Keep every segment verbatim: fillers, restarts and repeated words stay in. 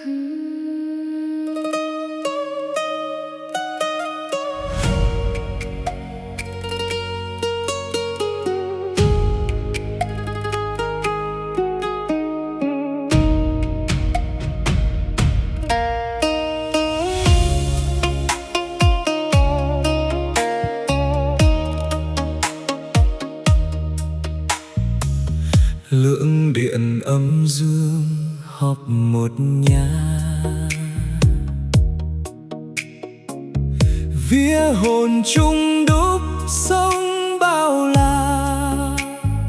Lưỡng điện âm dương họp một nhà, vía hồn chung đúc sống bao la.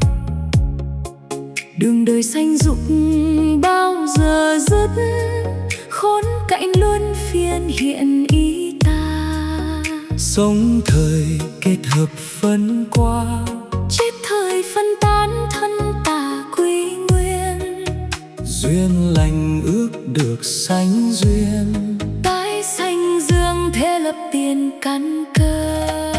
Đường đời sanh dục bao giờ dứt, khốn cảnh luân phiên hiện ý ta. Sống thời kết hợp phân qua, chết thời phân tán thân ta quy nguyên. duyên lành ước được sánh duyên, Tái sanh dương thế lập tiền căn cơ.